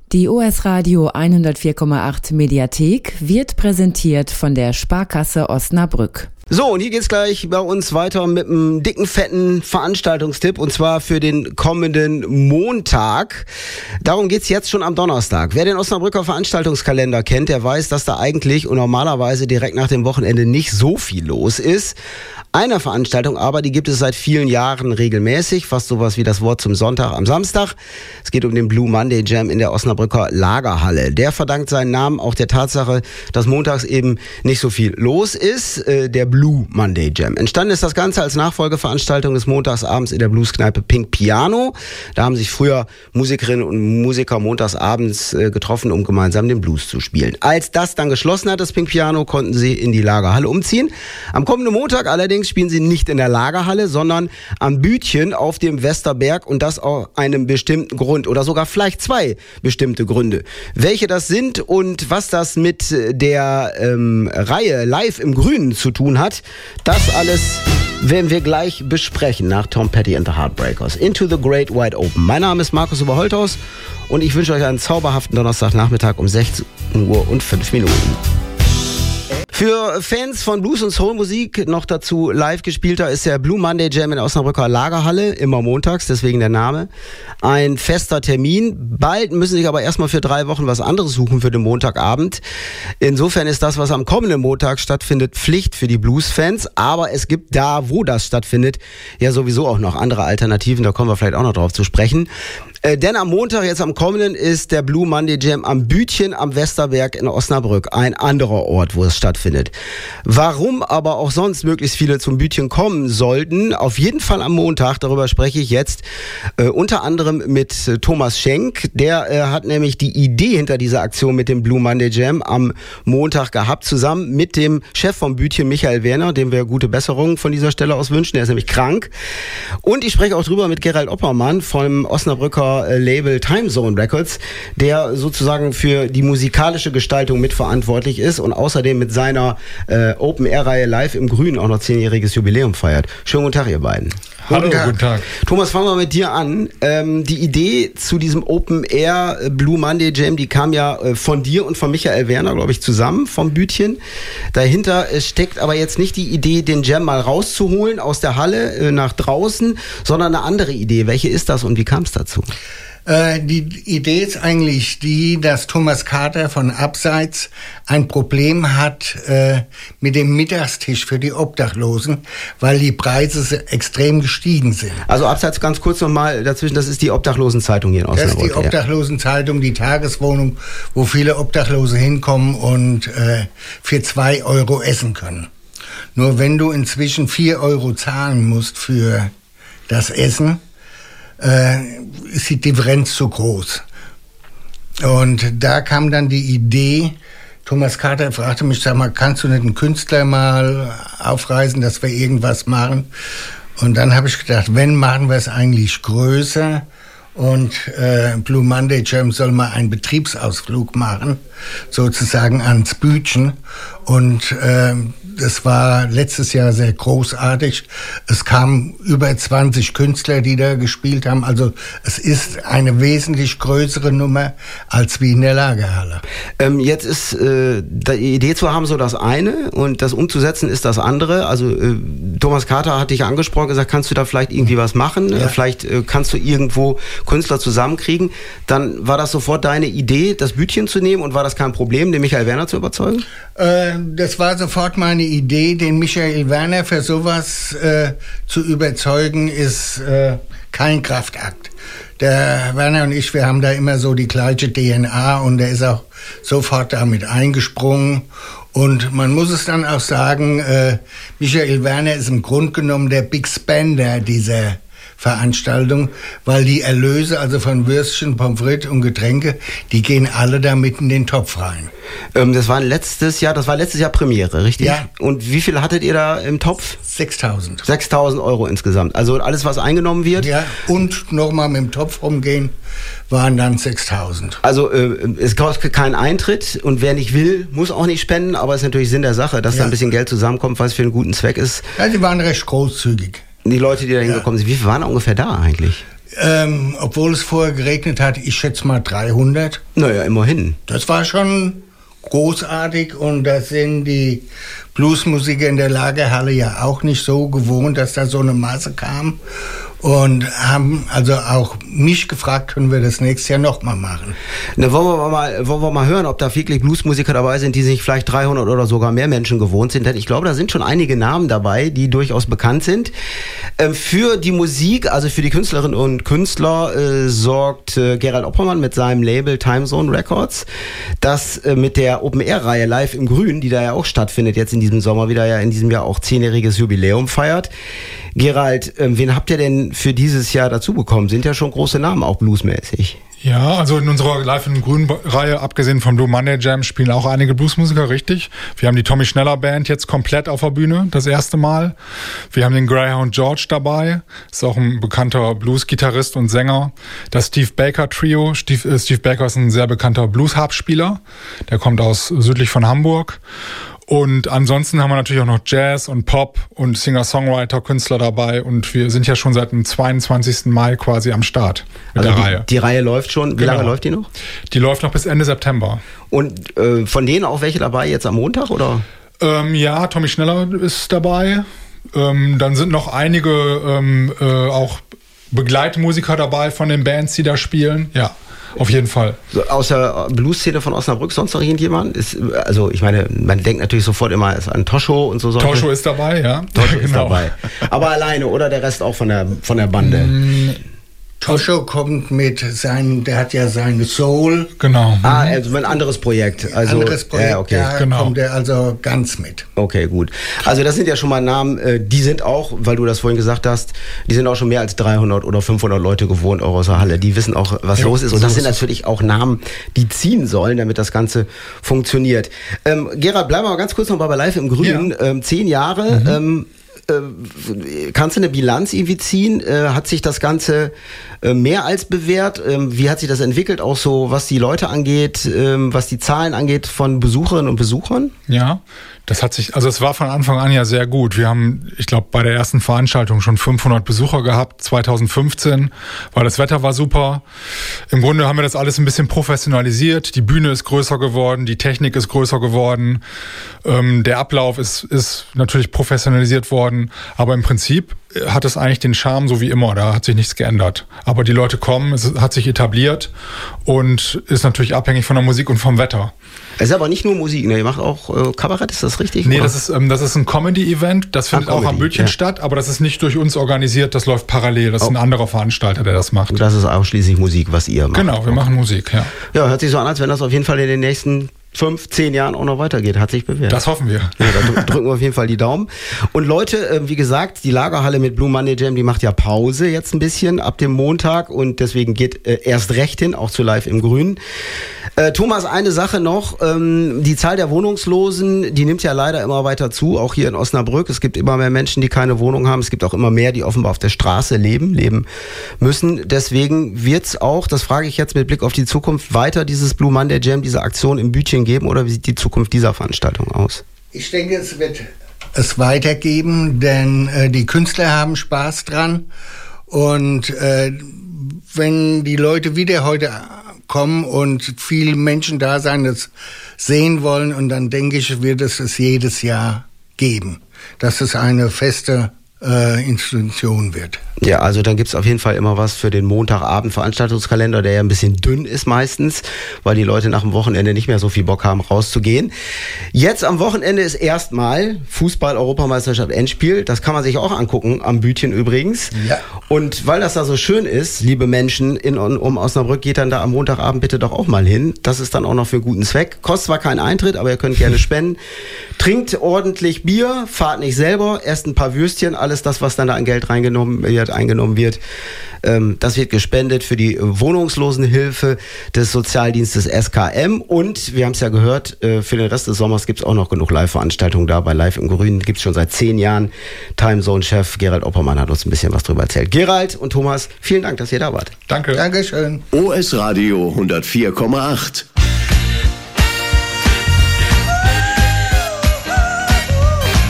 Die OS Radio 104,8 Mediathek wird präsentiert von der Sparkasse Osnabrück. So, und hier geht's gleich bei uns weiter mit einem dicken, fetten Veranstaltungstipp, und zwar für den kommenden Montag. Darum geht's jetzt schon am Donnerstag. Wer den Osnabrücker Veranstaltungskalender kennt, der weiß, dass da eigentlich und normalerweise direkt nach dem Wochenende nicht so viel los ist. Eine Veranstaltung aber, die gibt es seit vielen Jahren regelmäßig, fast sowas wie das Wort zum Sonntag am Samstag. Es geht um den Blue Monday Jam in der Osnabrücker Lagerhalle. Der verdankt seinen Namen auch der Tatsache, dass montags eben nicht so viel los ist. Der Blue Monday Jam. Entstanden ist das Ganze als Nachfolgeveranstaltung des Montagsabends in der Blueskneipe Pink Piano. Da haben sich früher Musikerinnen und Musiker montagsabends getroffen, um gemeinsam den Blues zu spielen. Als das dann geschlossen hat, das Pink Piano, konnten sie in die Lagerhalle umziehen. Am kommenden Montag allerdings spielen sie nicht in der Lagerhalle, sondern am Bütchen auf dem Westerberg, und das aus einem bestimmten Grund oder sogar vielleicht zwei bestimmte Gründe. Welche das sind und was das mit der Reihe Live im Grünen zu tun hat, das alles werden wir gleich besprechen nach Tom Petty and the Heartbreakers. Into the Great Wide Open. Mein Name ist Markus Oberholthaus und ich wünsche euch einen zauberhaften Donnerstagnachmittag um 16 Uhr und 5 Minuten. Für Fans von Blues und Soul-Musik noch dazu live gespielter ist der Blue Monday Jam in der Osnabrücker Lagerhalle, immer montags, deswegen der Name. Ein fester Termin. Bald müssen sich aber erstmal für 3 Wochen was anderes suchen für den Montagabend. Insofern ist das, was am kommenden Montag stattfindet, Pflicht für die Blues-Fans. Aber es gibt da, wo das stattfindet, ja sowieso auch noch andere Alternativen. Da kommen wir vielleicht auch noch drauf zu sprechen. Denn am Montag, jetzt am kommenden, ist der Blue Monday Jam am Bütchen am Westerberg in Osnabrück, ein anderer Ort, wo es stattfindet. Warum aber auch sonst möglichst viele zum Bütchen kommen sollten, auf jeden Fall am Montag, darüber spreche ich jetzt unter anderem mit Thomas Schenk. Der hat nämlich die Idee hinter dieser Aktion mit dem Blue Monday Jam am Montag gehabt, zusammen mit dem Chef vom Bütchen, Michael Werner, dem wir gute Besserung von dieser Stelle aus wünschen, der ist nämlich krank. Und ich spreche auch drüber mit Gerald Oppermann vom Osnabrücker Label Time Zone Records, der sozusagen für die musikalische Gestaltung mitverantwortlich ist und außerdem mit seiner Open-Air-Reihe Live im Grünen auch noch 10-jähriges Jubiläum feiert. Schönen guten Tag, ihr beiden. Hallo, guten Tag. Thomas, fangen wir mit dir an. Die Idee zu diesem Open-Air Blue Monday Jam, die kam ja von dir und von Michael Werner, glaube ich, zusammen vom Bütchen. Dahinter steckt aber jetzt nicht die Idee, den Jam mal rauszuholen aus der Halle nach draußen, sondern eine andere Idee. Welche ist das und wie kam es dazu? Die Idee ist eigentlich die, dass Thomas Carter von Abseits ein Problem hat mit dem Mittagstisch für die Obdachlosen, weil die Preise extrem gestiegen sind. Also Abseits, ganz kurz nochmal dazwischen, das ist die Obdachlosenzeitung hier in Osnabrück. Das ist die Obdachlosenzeitung, die Tageswohnung, wo viele Obdachlose hinkommen und für 2 Euro essen können. Nur wenn du inzwischen 4 Euro zahlen musst für das Essen, ist die Differenz zu groß. Und da kam dann die Idee, Thomas Carter fragte mich, sag mal, kannst du nicht einen Künstler mal aufreißen, dass wir irgendwas machen? Und dann habe ich gedacht, wenn, machen wir es eigentlich größer. Und Blue Monday Jam soll mal einen Betriebsausflug machen, sozusagen ans Bütchen. Und das war letztes Jahr sehr großartig. Es kamen über 20 Künstler, die da gespielt haben. Also es ist eine wesentlich größere Nummer als wie in der Lagerhalle. Jetzt ist die Idee zu haben so das eine und das umzusetzen ist das andere. Also Thomas Carter hat dich angesprochen, gesagt, kannst du da vielleicht irgendwie was machen? Ja. Vielleicht kannst du irgendwo Künstler zusammenkriegen. Dann war das sofort deine Idee, das Bütchen zu nehmen, und war das kein Problem, den Michael Werner zu überzeugen? Das war sofort meine Idee, den Michael Werner für sowas zu überzeugen, ist kein Kraftakt. Der Werner und ich, wir haben da immer so die gleiche DNA und er ist auch sofort damit eingesprungen. Und man muss es dann auch sagen, Michael Werner ist im Grunde genommen der Big Spender dieser Veranstaltung, weil die Erlöse, also von Würstchen, Pommes frites und Getränke, die gehen alle da mit in den Topf rein. Das war letztes Jahr Premiere, richtig? Ja. Und wie viel hattet ihr da im Topf? 6.000. 6.000 Euro insgesamt. Also alles, was eingenommen wird? Ja, und nochmal mit dem Topf rumgehen, waren dann 6.000. Also es kostet keinen Eintritt und wer nicht will, muss auch nicht spenden, aber es ist natürlich Sinn der Sache, dass da ein bisschen Geld zusammenkommt, was für einen guten Zweck ist. Ja, die waren recht großzügig. Die Leute, die da hingekommen sind, wie viele waren ungefähr da eigentlich? Obwohl es vorher geregnet hat, ich schätze mal 300. Naja, immerhin. Das war schon großartig und da sind die Bluesmusiker in der Lagerhalle ja auch nicht so gewohnt, dass da so eine Masse kam. Und haben also auch mich gefragt, können wir das nächstes Jahr nochmal machen. Na, wollen wir mal hören, ob da wirklich Bluesmusiker dabei sind, die sich vielleicht 300 oder sogar mehr Menschen gewohnt sind. Denn ich glaube, da sind schon einige Namen dabei, die durchaus bekannt sind. Für die Musik, also für die Künstlerinnen und Künstler, sorgt Gerald Oppermann mit seinem Label Timezone Records. Das mit der Open-Air-Reihe Live im Grün, die da ja auch stattfindet jetzt in diesem Sommer, wieder ja in diesem Jahr auch 10-jähriges Jubiläum feiert. Gerald, wen habt ihr denn für dieses Jahr dazu bekommen? Sind ja schon große Namen, auch bluesmäßig. Ja, also in unserer Live in Grün-Reihe, abgesehen vom Blue Monday Jam, spielen auch einige Bluesmusiker, richtig. Wir haben die Tommy Schneller Band jetzt komplett auf der Bühne, das erste Mal. Wir haben den Greyhound George dabei, ist auch ein bekannter Blues-Gitarrist und Sänger. Das Steve Baker Trio, Steve Baker ist ein sehr bekannter Blues-Harp-Spieler, der kommt aus südlich von Hamburg. Und ansonsten haben wir natürlich auch noch Jazz und Pop und Singer-Songwriter-Künstler dabei und wir sind ja schon seit dem 22. Mai quasi am Start mit der Reihe. Die Reihe läuft schon. Wie lange läuft die noch? Die läuft noch bis Ende September. Und von denen auch welche dabei jetzt am Montag, oder? Ja, Tommy Schneller ist dabei. Dann sind noch einige auch Begleitmusiker dabei von den Bands, die da spielen. Ja. Auf jeden Fall. So, aus der Blues-Szene von Osnabrück sonst noch irgendjemand? Also ich meine, man denkt natürlich sofort immer an Toscho und so. Toscho ist dabei, ja. Toscho ist dabei. Aber alleine oder der Rest auch von der Bande? Toscho kommt mit der hat ja seine Soul. Genau. Also ein anderes Projekt. Also, anderes Projekt, okay. Da kommt er also ganz mit. Okay, gut. Also das sind ja schon mal Namen, die sind auch, weil du das vorhin gesagt hast, die sind auch schon mehr als 300 oder 500 Leute gewohnt auch aus der Halle. Die wissen auch, was los ist. Und das sind natürlich auch Namen, die ziehen sollen, damit das Ganze funktioniert. Gerald, bleiben wir mal ganz kurz noch bei Live im Grün. Ja. 10 Jahre. Kannst du eine Bilanz irgendwie ziehen? Hat sich das Ganze mehr als bewährt? Wie hat sich das entwickelt, auch so was die Leute angeht, was die Zahlen angeht von Besucherinnen und Besuchern? Ja, das hat sich, also es war von Anfang an ja sehr gut. Wir haben, ich glaube, bei der ersten Veranstaltung schon 500 Besucher gehabt, 2015, weil das Wetter war super. Im Grunde haben wir das alles ein bisschen professionalisiert. Die Bühne ist größer geworden, die Technik ist größer geworden, der Ablauf ist natürlich professionalisiert worden, aber im Prinzip hat es eigentlich den Charme so wie immer, da hat sich nichts geändert. Aber die Leute kommen, es hat sich etabliert und ist natürlich abhängig von der Musik und vom Wetter. Es ist aber nicht nur Musik, ne? Ihr macht auch Kabarett, ist das richtig? Nee, das ist ein Comedy-Event, das findet auch am Bötchen statt, aber das ist nicht durch uns organisiert, das läuft parallel, das ist ein anderer Veranstalter, der das macht. Und das ist ausschließlich Musik, was ihr macht? Genau, wir machen Musik, ja. Ja, hört sich so an, als wenn das auf jeden Fall in den nächsten 5-10 Jahren auch noch weitergeht, hat sich bewährt. Das hoffen wir. Ja, da drücken wir auf jeden Fall die Daumen. Und Leute, wie gesagt, die Lagerhalle mit Blue Monday Jam, die macht ja Pause jetzt ein bisschen ab dem Montag und deswegen geht erst recht hin, auch zu Live im Grün. Thomas, eine Sache noch, die Zahl der Wohnungslosen, die nimmt ja leider immer weiter zu, auch hier in Osnabrück. Es gibt immer mehr Menschen, die keine Wohnung haben. Es gibt auch immer mehr, die offenbar auf der Straße leben müssen. Deswegen wird's auch, das frage ich jetzt mit Blick auf die Zukunft, weiter dieses Blue Monday Jam, diese Aktion im Bütchen geben oder wie sieht die Zukunft dieser Veranstaltung aus? Ich denke, es wird es weitergeben, denn die Künstler haben Spaß dran und wenn die Leute wieder heute kommen und viele Menschen da sein, das sehen wollen und dann denke ich, wird es jedes Jahr geben, dass es eine feste Institution wird. Ja, also dann gibt's auf jeden Fall immer was für den Montagabend Veranstaltungskalender, der ja ein bisschen dünn ist meistens, weil die Leute nach dem Wochenende nicht mehr so viel Bock haben, rauszugehen. Jetzt am Wochenende ist erstmal Fußball-Europameisterschaft Endspiel. Das kann man sich auch angucken, am Bütchen übrigens. Ja. Und weil das da so schön ist, liebe Menschen um Osnabrück, geht dann da am Montagabend bitte doch auch mal hin. Das ist dann auch noch für einen guten Zweck. Kostet zwar keinen Eintritt, aber ihr könnt gerne spenden. Trinkt ordentlich Bier, fahrt nicht selber, esst ein paar Würstchen, alles das, was dann da an Geld eingenommen wird, das wird gespendet für die Wohnungslosenhilfe des Sozialdienstes SKM und wir haben es ja gehört, für den Rest des Sommers gibt es auch noch genug Live-Veranstaltungen da. Bei Live im Grün gibt es schon seit 10 Jahren. Timezone-Chef Gerald Oppermann hat uns ein bisschen was drüber erzählt. Gerald und Thomas, vielen Dank, dass ihr da wart. Danke. Dankeschön. OS Radio 104,8.